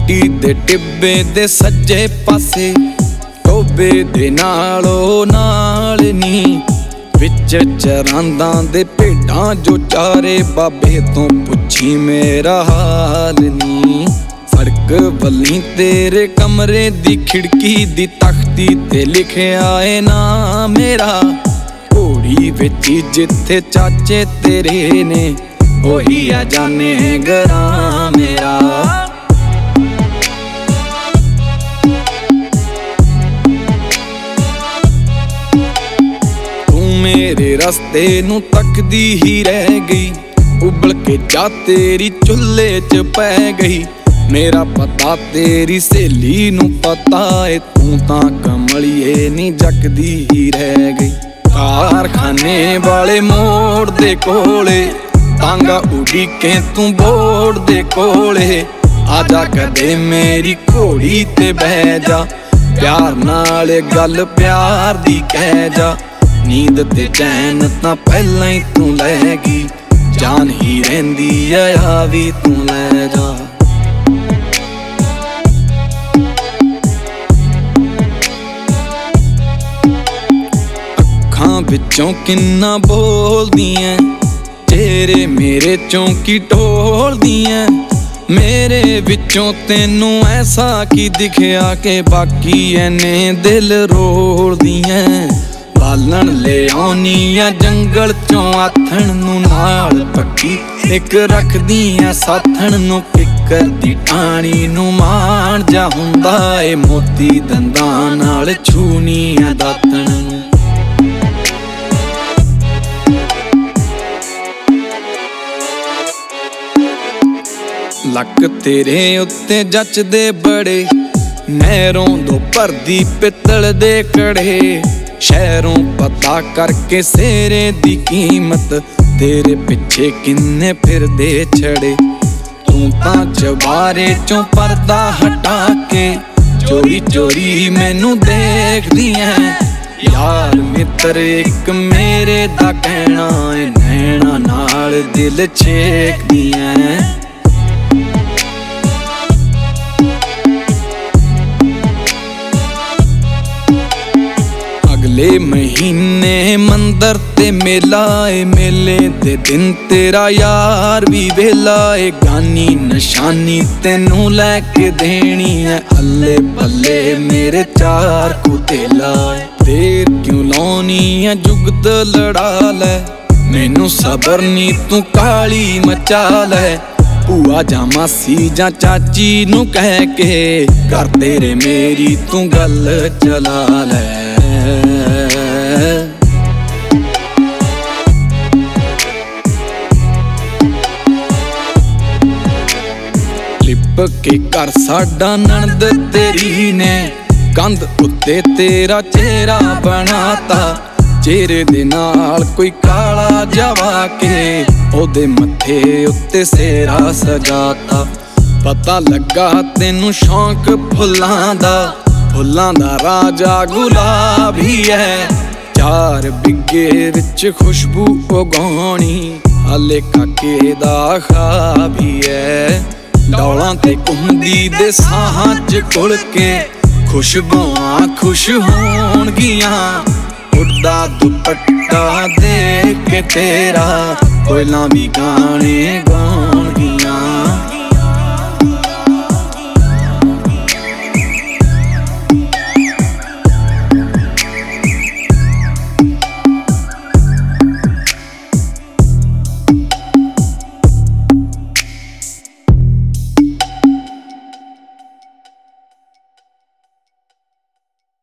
ਮਿੱਟੀ ਦੇ ਟਿੱਬੇ ਦੇ ਸੱਜੇ ਪਾਸੇ ਟੋਬੇ ਦੇ ਨਾਲੋਂ ਨਾਲ ਨੀ ਵਿੱਚ ਚਰਾਂਦਾਂ ਦੇ ਭੇਡਾਂ ਜੋ ਚਾਰੇ ਬਾਬੇ ਤੋਂ ਪੁੱਛੀ ਮੇਰਾ ਹਾਲ ਨੀ। ਸੜਕ ਵੱਲੀ ਤੇਰੇ ਕਮਰੇ ਦੀ ਖਿੜਕੀ ਦੀ ਤਖਤੀ ਤੇ ਲਿਖਿਆ ਏ ਨਾ ਮੇਰਾ। ਘੋੜੀ ਵਿੱਚ ਜਿੱਥੇ ਚਾਚੇ ਤੇਰੇ ਨੇ ਉਹੀ ਆ ਜਾਨੇ ਗਰਾਂ ਮੇਰਾ। ਮੇਰੇ ਰਸਤੇ ਨੂੰ ਤੱਕਦੀ ਹੀ ਰਹਿ ਗਈ, ਉਬਲ ਕੇ ਜਾ ਤੇਰੀ ਚੁੱਲ੍ਹੇ 'ਚ ਪੈ ਗਈ। ਮੇਰਾ ਪਤਾ ਤੇਰੀ ਸਹੇਲੀ ਨੂੰ ਪਤਾ ਏ, ਤੂੰ ਤਾਂ ਕਮਲੀਏ ਨੀ ਜੱਕਦੀ ਹੀ ਰਹਿ ਗਈ। ਕਾਰਖਾਨੇ ਵਾਲੇ ਮੋੜ ਦੇ ਕੋਲੇ ਤਾਂਗਾ ਉਡੀਕੇ ਤੂੰ ਬੋੜ ਦੇ ਕੋਲੇ। ਆਜਾ ਕਦੇ ਮੇਰੀ ਘੋੜੀ ਤੇ ਬਹਿ ਜਾ, ਪਿਆਰ ਨਾਲ ਗੱਲ ਪਿਆਰ ਦੀ ਕਹਿ ਜਾ। ਨੀਂਦ ਤੇ ਚੈਨ ਤਾਂ ਪਹਿਲਾਂ ਹੀ ਤੂੰ ਲੈ ਗਈ, ਜਾਨ ਹੀ ਰਹਿੰਦੀ ਆ ਵੀ ਤੂੰ ਲੈ ਜਾ। ਅੱਖਾਂ ਵਿੱਚੋਂ ਕਿੰਨਾ ਬੋਲਦੀਆਂ, ਚਿਹਰੇ ਮੇਰੇ ਚੋਂ ਕੀ ਢੋਲਦੀਆਂ। ਮੇਰੇ ਵਿੱਚੋਂ ਤੈਨੂੰ ਐਸਾ ਕੀ ਦਿਖਿਆ ਕਿ ਬਾਕੀ ਐਨੇ ਦਿਲ ਰੋਲਦੀਆਂ। ਬਾਲਣ ਲੈ ਆਉਣੀ ਆ ਜੰਗਲ ਚੋਂ ਆਥਣ ਨੂੰ ਨਾਲ ਪੱਕੀ, ਇੱਕ ਰੱਖਦੀ ਆ ਸਾਥਣ ਨੂੰ ਫਿਕਰ ਦੀ ਟਾਣੀ ਨੂੰ। ਮਾਣ ਜਾ ਹੁੰਦਾ ਏ ਮੋਤੀ ਦੰਦਾਂ ਨਾਲ ਛੂਣੀ ਆ ਦਾਤਣ ਨੂੰ। ਲੱਕ ਤੇਰੇ ਉੱਤੇ ਜੱਚਦੇ ਬੜੇ, ਨਹਿਰੋਂ ਦੋ ਭਰਦੀ ਪਿੱਤਲ ਦੇ ਕੜੇ। ਸ਼ਹਿਰੋਂ ਪਤਾ ਕਰਕੇ ਸੇਰੇ ਦੀ ਕੀਮਤ, ਤੇਰੇ ਪਿੱਛੇ ਕਿੰਨੇ ਫਿਰਦੇ ਛੜੇ। ਤੂੰ ਤਾਂ ਚਬਾਰੇ ਚੋਂ ਪਰਦਾ ਹਟਾ ਕੇ ਚੋਰੀ ਚੋਰੀ ਮੈਨੂੰ ਦੇਖਦੀ ਐ। ਯਾਰ ਮਿੱਤਰ ਇੱਕ ਮੇਰੇ ਦਾ ਕਹਿਣਾ ਏ, ਨੈਣਾ ਨਾਲ ਦਿਲ ਛੇਕਦੀ ਐ। ਅਗਲੇ ਮਹੀਨੇ ਮੰਦਰ ਤੇ ਮੇਲਾ ਏ, ਮੇਲੇ ਦੇ ਦਿਨ ਤੇਰਾ ਯਾਰ ਵੀ ਵੇਲਾ ਏ। ਗਾਨੀ ਨਿਸ਼ਾਨੀ ਤੈਨੂੰ ਲੈ ਕੇ ਦੇਣੀ ਐ, ਅੱਲੇ ਬੱਲੇ ਮੇਰੇ ਚਾਰ ਕੁਤੇਲਾ ਏ। ਦੇਰ ਕਿਉਂ ਲਾਉਣੀ ਐ ਜੁਗਤ ਲੜਾ ਲੈ, ਮੈਨੂੰ ਸਬਰ ਨੀ ਤੂੰ ਕਾਲੀ ਮਚਾ ਲੈ। ਭੂਆ ਜਾਂ ਮਾਸੀ ਜਾਂ ਚਾਚੀ ਨੂੰ ਕਹਿ ਕੇ ਕਰ ਤੇਰੇ ਮੇਰੀ ਤੂੰ ਗੱਲ ਚਲਾ ਲੈ। ਲਿਪ ਕੇ ਘਰ ਸਾਡਾ ਨਣਦ ਤੇਰੀ ਨੇ, ਕੰਧ ਉੱਤੇ ਤੇਰਾ ਚਿਹਰਾ ਬਣਾਤਾ। ਚਿਹਰੇ ਦੇ ਨਾਲ ਕੋਈ ਕਾਲਾ ਜਵਾ ਕੇ ਉਹਦੇ ਮੱਥੇ ਉੱਤੇ ਸੇਰਾ ਸਜਾਤਾ। ਪਤਾ ਲੱਗਾ ਤੈਨੂੰ ਸ਼ੌਂਕ ਫੁੱਲਾਂ ਦਾ, ਫੁੱਲਾਂ ਦਾ ਰਾਜਾ ਗੁਲਾਬ ਹੀ ਹੈ। 4 ਬਿੱਗੇ ਵਿੱਚ ਖੁਸ਼ਬੂ ਉਗਾਉਣੀ ਹਾਲੇ ਕਾਕੇ ਦਾ ਖਾਬ ਹੀ ਹੈ। ਡੌਲਾਂ ਤੇ ਘੁੰਮਦੀ ਦੇ ਸਾਹਾਂ 'ਚ ਘੁਲ ਕੇ ਖੁਸ਼ਬੂਆਂ ਖੁਸ਼ ਹੋਣਗੀਆਂ। ਉੱਡਦਾ ਦੁਪੱਟਾ ਦੇਖ ਕੇ ਤੇਰਾ ਕੋਇਲਾਂ ਵੀ ਗਾਣੇ